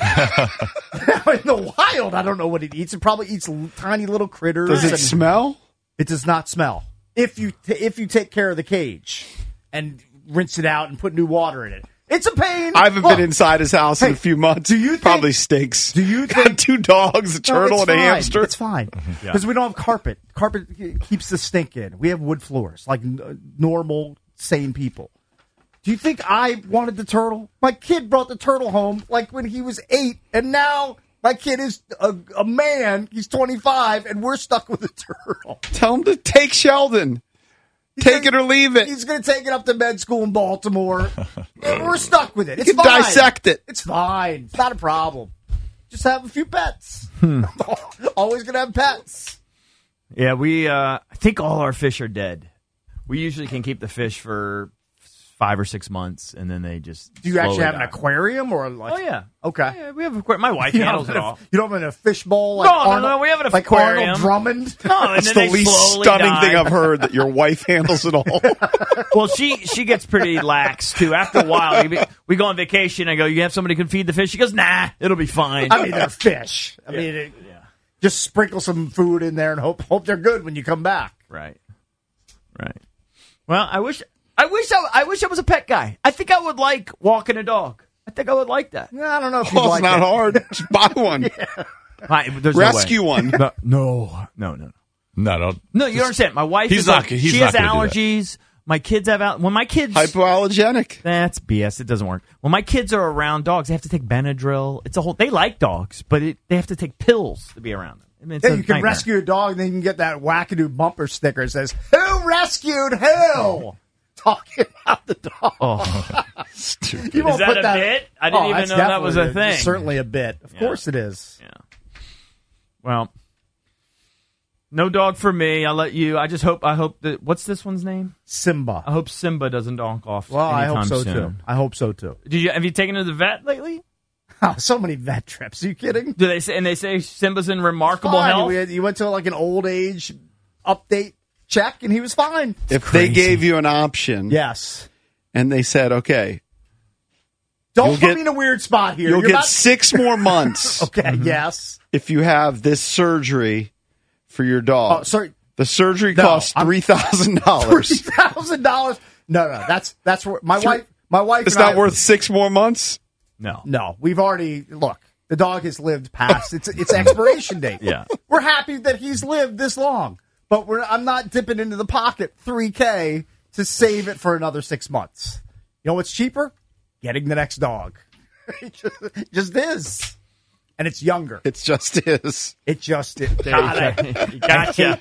the wild, I don't know what it eats. It probably eats tiny little critters. Does it smell? It does not smell. If you take care of the cage and rinse it out and put new water in it. It's a pain. I haven't been inside his house in a few months. Do you think, probably stinks? Do you got think 2 dogs, a turtle, and a hamster? It's fine because we don't have carpet. Carpet keeps the stink in. We have wood floors like normal, sane people. Do you think I wanted the turtle? My kid brought the turtle home like when he was 8, and now my kid is a man. He's 25, and we're stuck with a turtle. Tell him to take Sheldon. Take it or leave it. He's going to take it up to med school in Baltimore. We're stuck with it. It's you can fine. dissect it. It's fine. It's not a problem. Just have a few pets. Always going to have pets. Yeah, I think all our fish are dead. We usually can keep the fish for 5 or 6 months, and then they just. Do you actually have die. an aquarium or like? Oh yeah, okay. Yeah, we have an aquarium. My wife handles it all. You don't have a fish bowl? Like No, we have an like aquarium. Arnold Drummond. No, and That's then the least stunning thing I've heard, that your wife handles it all. Well, she gets pretty lax too. After a while, we go on vacation. I go, "You have somebody who can feed the fish?" She goes, "Nah, it'll be fine." I mean, they're fish. I mean, just sprinkle some food in there and hope they're good when you come back. Right. Well, I wish I was a pet guy. I think I would like walking a dog. I think I would like that. I don't know if you'd like it's not that. hard. Just buy one. There's Rescue one. No. No, No, you don't understand. My wife She has not gonna do allergies. My kids have when my kids hypoallergenic. That's BS. It doesn't work. When my kids are around dogs, they have to take Benadryl. It's a whole. They like dogs, but they have to take pills to be around them. I mean, You can rescue a dog, and then you can get that wackadoo bumper sticker that says, "Who rescued who?" Talking about the dog. Oh, stupid. Is that a bit? I didn't even know that was a thing. It's certainly a bit. Of course it is. Yeah. Well, no dog for me. I'll let you. I hope that. What's this one's name? Simba. I hope Simba doesn't donk off. Well, I hope so soon. too. I hope so too. Have you taken her to the vet lately? Oh, so many vet trips. Are you kidding? Do they say? And they say Simba's in remarkable health. You went to like an old age update check, and he was fine. If they gave you an option, yes, and they said, "Okay, don't put me in a weird spot here. You'll get 6 more months." Okay, yes. If you have this surgery for your dog. Oh, sorry. The surgery costs $3,000. $3,000? No. That's where my wife. It's not worth 6 more months? No. We've already look. The dog has lived past its expiration date. Yeah. We're happy that he's lived this long, but I'm not dipping into the pocket $3,000 to save it for another 6 months. You know what's cheaper? Getting the next dog. Just is. And it's younger. It just is. It just is. Gotcha.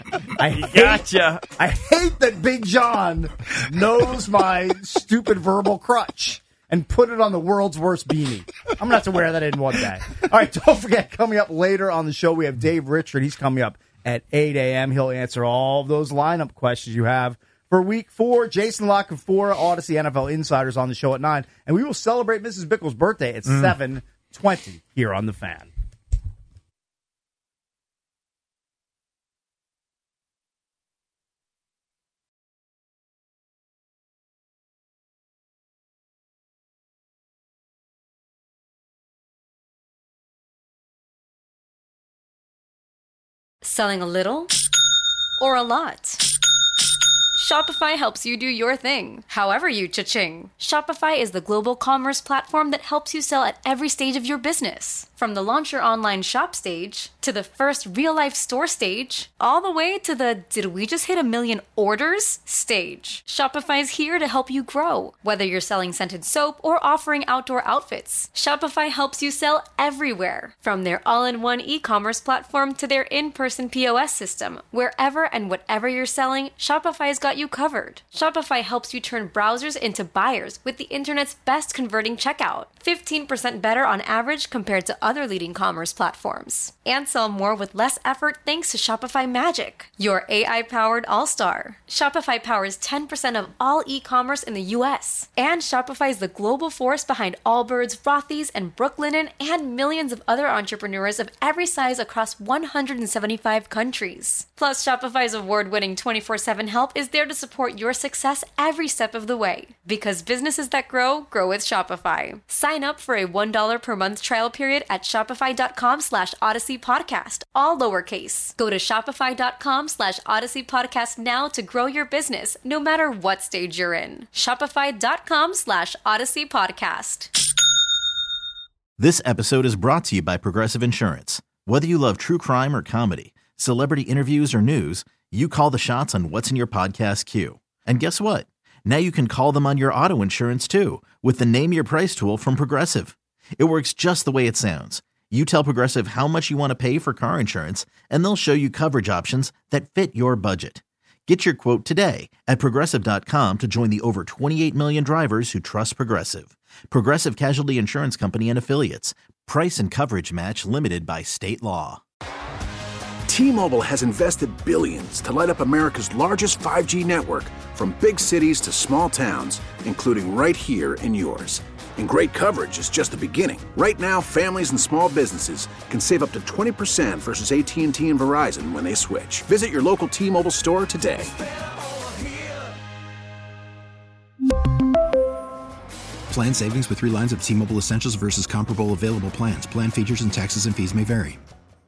I hate that Big John knows my stupid verbal crutch and put it on the world's worst beanie. I'm going to have to wear that in one day. All right, don't forget, coming up later on the show, we have Dave Richard. He's coming up at 8 a.m. He'll answer all of those lineup questions you have for Week 4. Jason La Canfora, Odyssey NFL Insiders on the show at 9. And we will celebrate Mrs. Bickle's birthday at 7:20 here on The Fan. Selling a little or a lot? Shopify helps you do your thing, however you cha-ching. Shopify is the global commerce platform that helps you sell at every stage of your business. From the launch your online shop stage, to the first real-life store stage, all the way to the did we just hit 1 million orders stage. Shopify's here to help you grow. Whether you're selling scented soap or offering outdoor outfits, Shopify helps you sell everywhere. From their all-in-one e-commerce platform to their in-person POS system. Wherever and whatever you're selling, Shopify's got you covered. Shopify helps you turn browsers into buyers with the internet's best converting checkout. 15% better on average compared to other leading commerce platforms. And sell more with less effort thanks to Shopify Magic, your AI-powered all-star. Shopify powers 10% of all e-commerce in the U.S. And Shopify is the global force behind Allbirds, Rothy's, and Brooklinen, and millions of other entrepreneurs of every size across 175 countries. Plus, Shopify's award-winning 24/7 help is there there to support your success every step of the way. Because businesses that grow, grow with Shopify. Sign up for a $1 per month trial period at shopify.com/Odyssey Podcast, all lowercase. Go to shopify.com/Odyssey Podcast now to grow your business, no matter what stage you're in. Shopify.com/Odyssey Podcast. This episode is brought to you by Progressive Insurance. Whether you love true crime or comedy, celebrity interviews or news, you call the shots on what's in your podcast queue. And guess what? Now you can call them on your auto insurance too with the Name Your Price tool from Progressive. It works just the way it sounds. You tell Progressive how much you want to pay for car insurance, and they'll show you coverage options that fit your budget. Get your quote today at Progressive.com to join the over 28 million drivers who trust Progressive. Progressive Casualty Insurance Company and Affiliates. Price and coverage match limited by state law. T-Mobile has invested billions to light up America's largest 5G network, from big cities to small towns, including right here in yours. And great coverage is just the beginning. Right now, families and small businesses can save up to 20% versus AT&T and Verizon when they switch. Visit your local T-Mobile store today. Plan savings with 3 lines of T-Mobile Essentials versus comparable available plans. Plan features and taxes and fees may vary.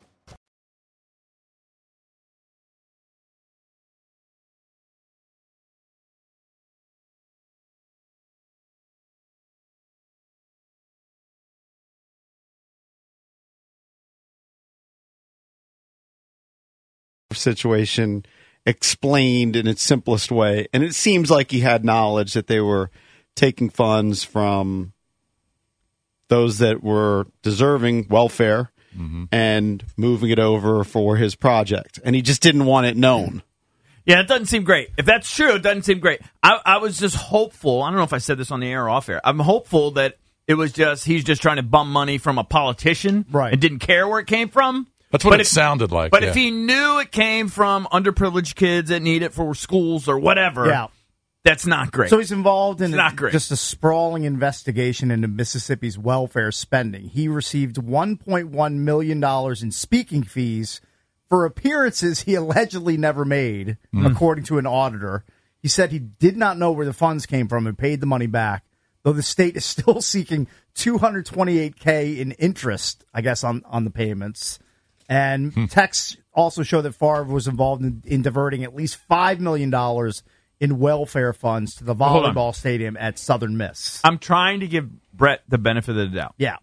Situation explained in its simplest way, and it seems like he had knowledge that they were taking funds from those that were deserving welfare and moving it over for his project, and he just didn't want it known. Yeah, it doesn't seem great. If that's true, it doesn't seem great. I was just hopeful. I don't know if I said this on the air or off air. I'm hopeful that it was just he's just trying to bum money from a politician and didn't care where it came from. That's what it sounded like. But if he knew it came from underprivileged kids that need it for schools or whatever, that's not great. So he's involved in not just a sprawling investigation into Mississippi's welfare spending. He received $1.1 million in speaking fees for appearances he allegedly never made, according to an auditor. He said he did not know where the funds came from and paid the money back, though the state is still seeking $228K in interest, I guess, on the payments. And texts also show that Favre was involved in diverting at least $5 million in welfare funds to the volleyball stadium at Southern Miss. I'm trying to give Brett the benefit of the doubt. Yeah.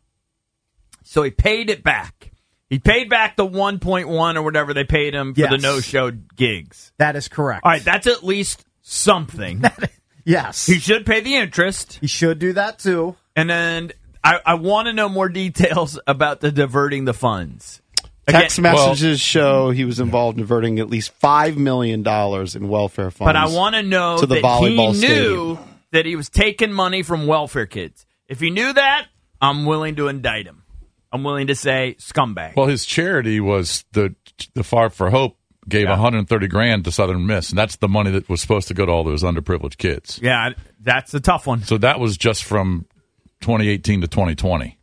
So he paid it back. He paid back the 1.1 or whatever they paid him for the no-show gigs. That is correct. All right, that's at least something. Yes. He should pay the interest. He should do that, too. And then I want to know more details about the diverting the funds. Text messages show he was involved in diverting at least $5 million in welfare funds. But I want to know to the that volleyball he knew that he was taking money from welfare kids. If he knew that, I'm willing to indict him. I'm willing to say scumbag. Well, his charity was the Favre for Hope gave $130,000 to Southern Miss, and that's the money that was supposed to go to all those underprivileged kids. Yeah, that's a tough one. So that was just from 2018 to 2020.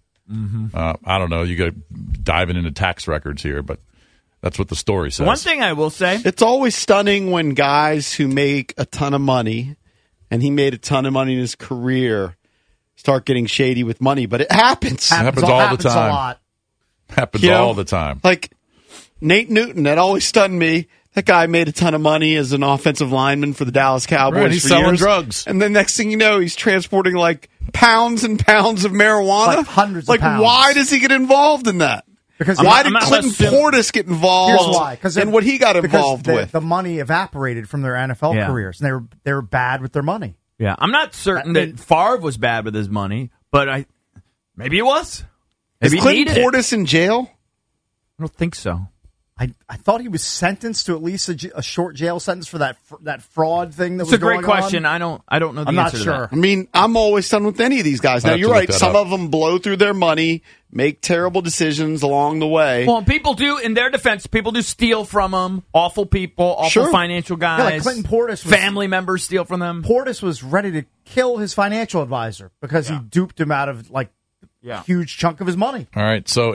I don't know. You got diving into tax records here, but that's what the story says. One thing I will say, it's always stunning when guys who make a ton of money, and he made a ton of money in his career, start getting shady with money. But it happens. It happens all the time. A lot. Happens all the time. Like Nate Newton, that always stunned me. That guy made a ton of money as an offensive lineman for the Dallas Cowboys. Right, he's for selling years. drugs. And then next thing you know, he's transporting like pounds and pounds of marijuana. Like hundreds of pounds. Why does he get involved in that? Because why did Clinton Portis get involved? Here's why. And what he got involved with. The money evaporated from their NFL careers, and they were bad with their money. Yeah, I'm not certain that Favre was bad with his money, but maybe he was. Maybe Is Clinton Portis in jail? I don't think so. I thought he was sentenced to at least a short jail sentence for that fraud thing that was going on. It's a great question. I don't know the I'm not answer to sure. that. I mean, I'm always done with any of these guys. Now, you're right. Some of them blow through their money, make terrible decisions along the way. Well, people do, in their defense, people do steal from them. Awful people, awful financial guys. Yeah, like Clinton Portis family members steal from them. Portis was ready to kill his financial advisor because he duped him out of a huge chunk of his money. All right. So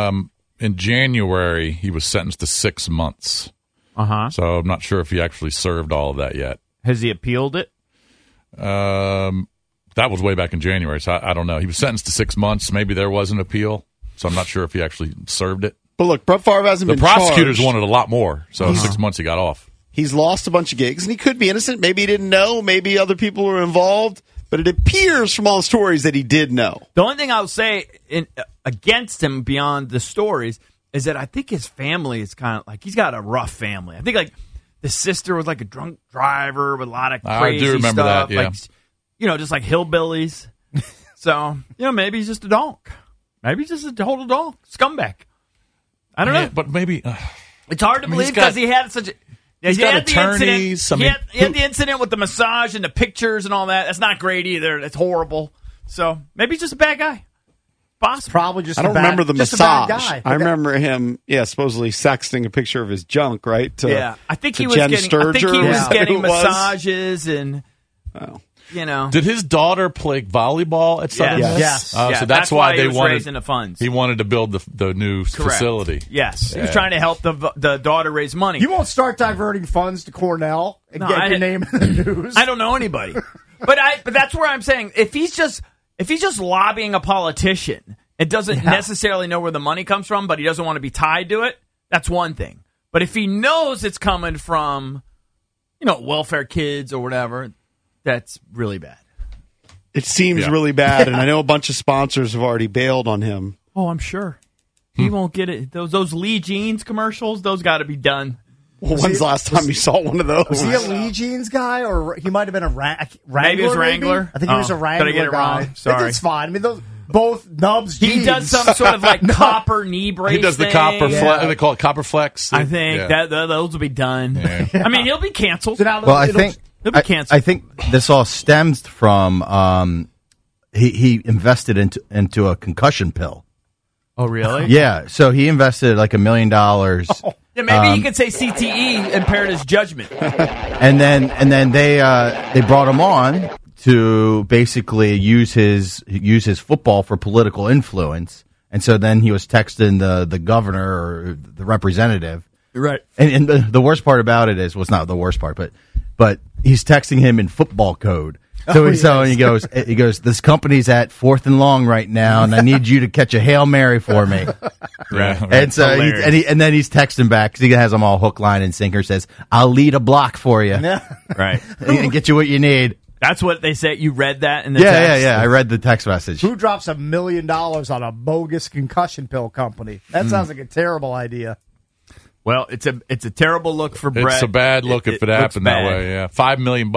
in January, he was sentenced to 6 months. Uh-huh. So I'm not sure if he actually served all of that yet. Has he appealed it? That was way back in January, so I don't know. He was sentenced to 6 months. Maybe there was an appeal, so I'm not sure if he actually served it. But look, Brett Favre hasn't been charged. The prosecutors charged. wanted a lot more, so 6 months he got off. He's lost a bunch of gigs, and he could be innocent. Maybe he didn't know. Maybe other people were involved. But it appears from all the stories that he did know. The only thing I'll say against him beyond the stories is that I think his family is kind of like, he's got a rough family. I think like the sister was like a drunk driver with a lot of crazy I do remember stuff. that, yeah. Like, just like hillbillies. So, maybe he's just a donk. Maybe he's just a total donk. Scumbag. I don't know. But maybe... it's hard to believe because he had such a... He's got attorneys. He had the incident with the massage and the pictures and all that. That's not great either. That's horrible. So maybe he's just a bad guy. Possibly. Probably just I don't remember the just massage. a bad guy. I remember him, supposedly sexting a picture of his junk, right? I think he was Jen getting. Sturger, I think he was getting who it was? massages and. Did his daughter play volleyball at Southern Miss? Yes. So that's why he they was wanted raising the funds. He wanted to build the new facility. Yes, he was trying to help the daughter raise money. You won't start diverting funds to Cornell and get your name in the news. I don't know anybody, but that's where I'm saying if he's just lobbying a politician, it doesn't necessarily know where the money comes from, but he doesn't want to be tied to it. That's one thing. But if he knows it's coming from, welfare kids or whatever, that's really bad. It seems really bad, and I know a bunch of sponsors have already bailed on him. Oh, I'm sure. He won't get it. Those Lee Jeans commercials, those got to be done. Well, when's the last time you saw one of those? Was he a Lee Jeans guy, or he might have been a Wrangler? Maybe it was Wrangler. I think he was a Wrangler Did I get it guy. wrong? Sorry. That's fine. I mean, those both Nubs jeans. He does some sort of like copper knee brace. He does the thing. copper flex. They call it copper flex. I think that those will be done. Yeah. I mean, he'll be canceled. Well, I think he'll be canceled. I think this all stems from he invested into a concussion pill. Oh, really? Yeah. So he invested like $1 million. Yeah, maybe he could say CTE impaired his judgment. And then they brought him on to basically use his football for political influence. And so then he was texting the governor or the representative. Right. And the worst part about it is, well, it's not the worst part, but he's texting him in football code. So he goes, this company's at 4th and long right now, and I need you to catch a Hail Mary for me. Right. And so and then he's texting back because he has them all hook, line, and sinker. Says, "I'll lead a block for you, right, and get you what you need." That's what they say. You read that in the text? text? Yeah. I read the text message. Who drops $1 million on a bogus concussion pill company? That sounds like a terrible idea. Well, it's a terrible look for Brett. It's a bad look if it happened that way. Yeah, $5 million.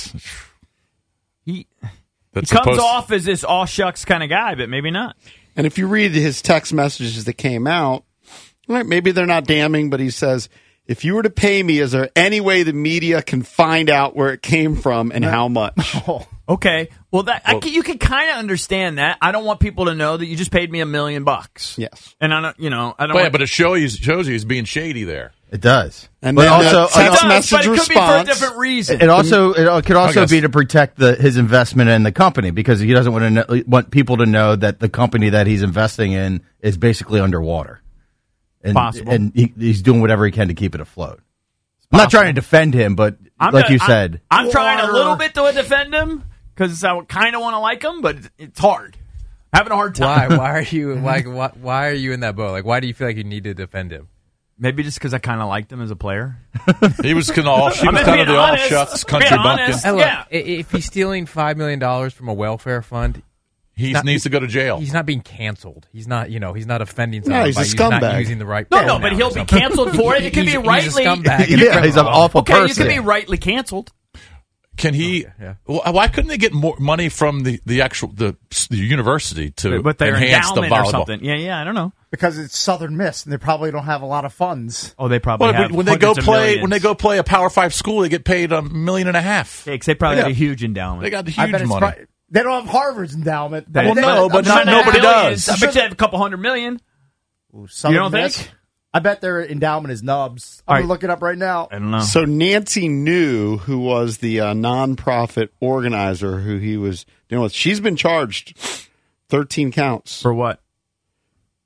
He comes off as this all shucks kind of guy, but maybe not. And if you read his text messages that came out, right, maybe they're not damning, but he says, if you were to pay me, is there any way the media can find out where it came from and how much? Okay. Well, you can kind of understand that. I don't want people to know that you just paid me $1 million. Yes. And I don't. But it shows you he's being shady there. It does. And but then also, text message but it response. could be for a different reason. It could also be to protect his investment in the company because he doesn't want people to know that the company that he's investing in is basically underwater. Possible. And he's doing whatever he can to keep it afloat. I'm not trying to defend him, but you said. I'm trying a little bit to defend him because I kind of want to like him, but it's hard. Having a hard time. Why are you why are you in that boat? Like, why do you feel like you need to defend him? Maybe just because I kind of liked him as a player. He was kind of the all shucks country bumpkin. Hey, look, if he's stealing $5 million from a welfare fund, he needs to go to jail. He's not being canceled. He's not, he's not offending someone. No, he's a scumbag. Not using the right. No, but he'll be canceled for it. It could be rightly. He's a scumbag. He's an awful person. Okay, you can be rightly canceled. Can he? Why couldn't they get more money from the actual the university to enhance the volleyball? Or something? Yeah, I don't know. Because it's Southern Miss, and they probably don't have a lot of funds. Oh, they probably have when they go play a Power 5 school, they get paid $1.5 million. Yeah, they probably have a huge endowment. They got the huge money. They don't have Harvard's endowment. But nobody does. I bet you have a couple $100 million. You don't think? I bet their endowment is Nubs. I'm going to look it up right now. I don't know. So Nancy New, who was the nonprofit organizer who he was dealing with, she's been charged 13 counts. For what?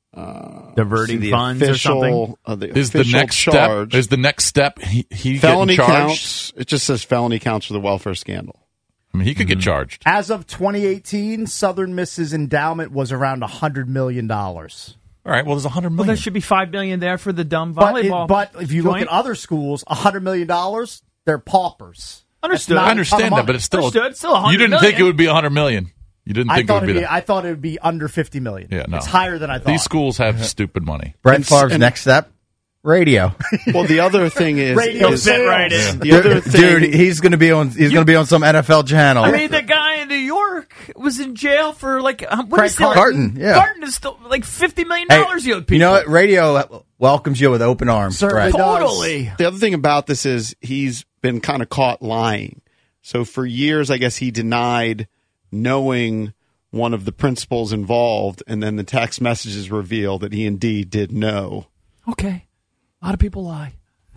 diverting the funds official, or something. Is the next charge. step? Is the next step he felony getting charged? counts? It just says felony counts for the welfare scandal. I mean, he could get charged. As of 2018, Southern Miss's endowment was around $100 million. All right, well, there's $100 million. Well, there should be $5 million there for the dumb volleyball. But if you look joint. at other schools, $100 million, they're paupers. Understood. I understand that, but it's still Understood. Still $100 You didn't million. think it would be $100 million. You didn't think it would be that. I thought it would be under $50 million. Yeah, no. It's higher than I thought. These schools have stupid money. Brett Favre's next step, radio. Well, the other thing is, Radio fit right in. the other thing, Dude, he's going to be on. He's going to be on some NFL channel. I mean, the guy in New York was in jail for like what is it? Carton, yeah. Carton is still like $50 million. Hey, You owed people. you know what? Radio welcomes you with open arms. Brett. Totally. The other thing about this is he's been kind of caught lying. So for years, I guess he denied knowing one of the principals involved, and then the text messages reveal that he indeed did know. Okay. A lot of people lie.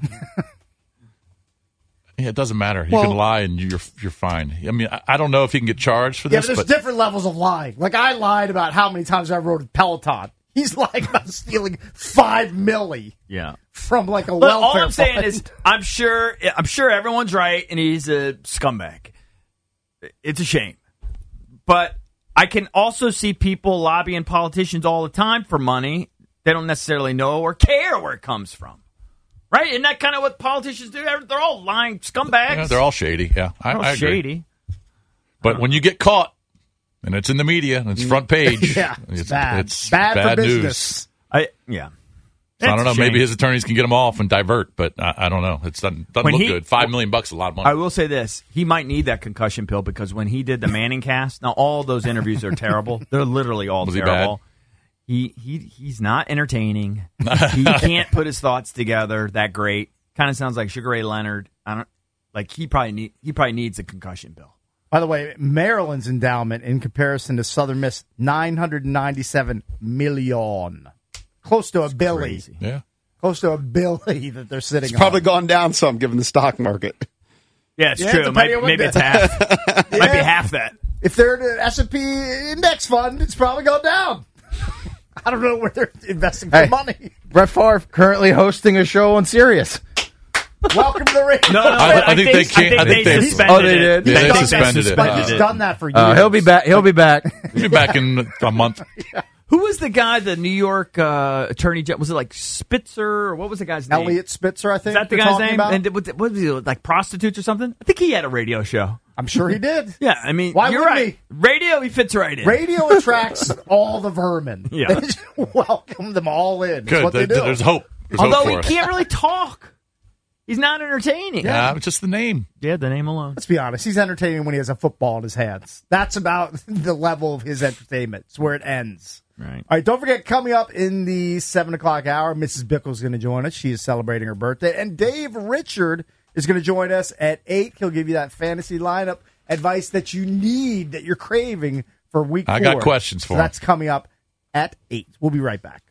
Yeah, it doesn't matter. You can lie and you're fine. I mean, I don't know if he can get charged for Yeah, this, but there's different levels of lying. Like, I lied about how many times I rode a Peloton. He's lying about stealing $5 million Yeah. from like a Look, welfare all I'm saying fund. is, I'm sure everyone's right, and he's a scumbag. It's a shame, but I can also see people lobbying politicians all the time for money they don't necessarily know or care where it comes from. Right? Isn't that kind of what politicians do? They're all lying scumbags. Yeah, they're all shady. Yeah, They're all I agree. shady. But when you get caught and it's in the media and it's front page, Yeah, it's bad. It's Bad for news. business. Yeah. So I don't know. It's a Maybe shame. his attorneys can get him off and divert, but I don't know. It doesn't When look he- good. $5 million is a lot of money. I will say this. He might need that concussion pill because when he did the Manning cast, now all those interviews are terrible. They're literally all Was he terrible. He's not entertaining. He can't put his thoughts together that great. Kind of sounds like Sugar Ray Leonard. He probably needs a concussion pill. By the way, Maryland's endowment in comparison to Southern Miss, $997 million. Close to $1 billion. Crazy. Yeah. Close to $1 billion that they're sitting It's on. probably gone down some given the stock market. Yeah, it's Yeah, true. depending on what Maybe the- it's half. Might be half that. If they're in an S&P index fund, it's probably gone down. I don't know where they're investing for Hey. money. Brett Favre currently hosting a show on Sirius. Welcome to the radio. No, I think they can't. I think they suspended Oh, they did? Yeah, they I think suspended it. But he's done that for years. He'll be back. He'll be back. He'll be back in a month. Who was the guy, the New York attorney general? Was it like Spitzer or what was the guy's name? Elliot Spitzer, I think. Is that the you're guy's talking name? about? And what was he, like prostitutes or something? I think he had a radio show. I'm sure he did. Yeah, I mean, Why you're wouldn't right. Radio, he fits right in. Radio attracts all the vermin. Yeah. They just welcome them all in. That's Good. what they do. There's hope. There's Although hope he for us. can't really talk. He's not entertaining. Yeah, it's just the name. Yeah, the name alone. Let's be honest. He's entertaining when he has a football in his hands. That's about the level of his entertainment. It's where it ends. Right. All right, don't forget, coming up in the 7 o'clock hour, Mrs. Bickle's going to join us. She is celebrating her birthday. And Dave Richard is going to join us at 8. He'll give you that fantasy lineup advice that you need, that you're craving for week 4. I got questions for So him. that's coming up at 8. We'll be right back.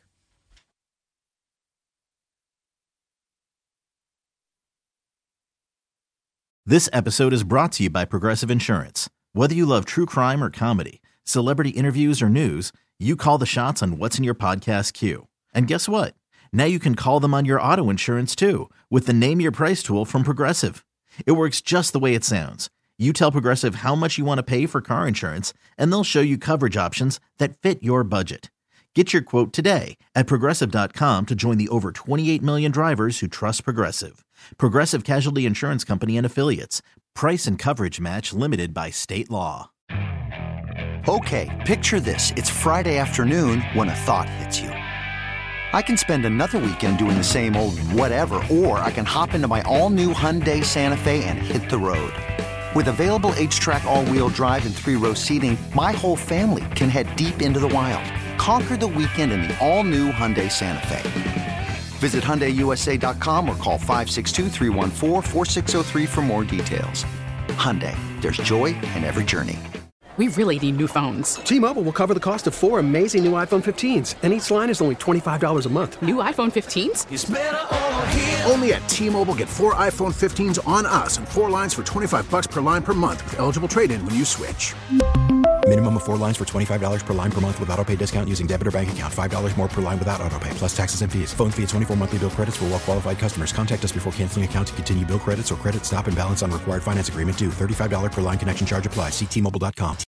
This episode is brought to you by Progressive Insurance. Whether you love true crime or comedy, celebrity interviews or news, you call the shots on what's in your podcast queue. And guess what? Now you can call them on your auto insurance too with the Name Your Price tool from Progressive. It works just the way it sounds. You tell Progressive how much you want to pay for car insurance, and they'll show you coverage options that fit your budget. Get your quote today at Progressive.com to join the over 28 million drivers who trust Progressive. Progressive Casualty Insurance Company and Affiliates. Price and coverage match limited by state law. Okay, picture this. It's Friday afternoon when a thought hits you. I can spend another weekend doing the same old whatever, or I can hop into my all-new Hyundai Santa Fe and hit the road. With available H-Track all-wheel drive and 3-row seating, my whole family can head deep into the wild. Conquer the weekend in the all-new Hyundai Santa Fe. Visit HyundaiUSA.com or call 562-314-4603 for more details. Hyundai, there's joy in every journey. We really need new phones. T-Mobile will cover the cost of 4 amazing new iPhone 15s, and each line is only $25 a month. New iPhone 15s? It's better over here. Only at T-Mobile, get 4 iPhone 15s on us and 4 lines for $25 per line per month with eligible trade-in when you switch. Minimum of 4 lines for $25 per line per month with autopay discount using debit or bank account. $5 more per line without autopay, plus taxes and fees. Phone fee at 24 monthly bill credits for well-qualified customers. Contact us before canceling account to continue bill credits or credit stop and balance on required finance agreement due. $35 per line connection charge applies. See T-Mobile.com.